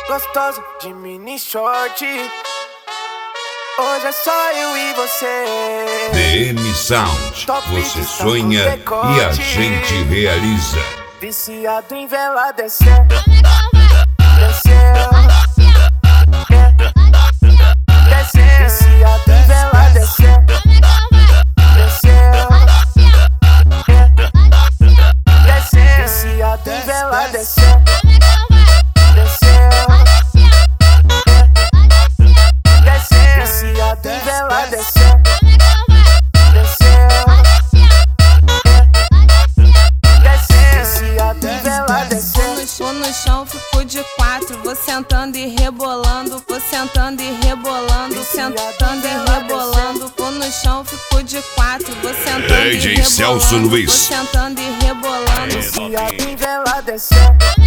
gostoso de mini short. Hoje é só eu e você. DM Sound, você sonha e a gente realiza. Viciado em vela desceu, desceu, desceu. Viciado em vela desceu, desceu, desceu. Viciado em vela desceu, desceu, desceu. Viciado em vela desceu, desceu, desceu. Viciado em vela desceu. Vou no chão, fico de quatro. Vou sentando e rebolando. Vou sentando e rebolando. Sentando e rebolando. Vou no chão, fico de quatro. Vou sentando e DJ rebolando. Celso Luiz. Vou sentando e rebolando. Viciado em vela desceu.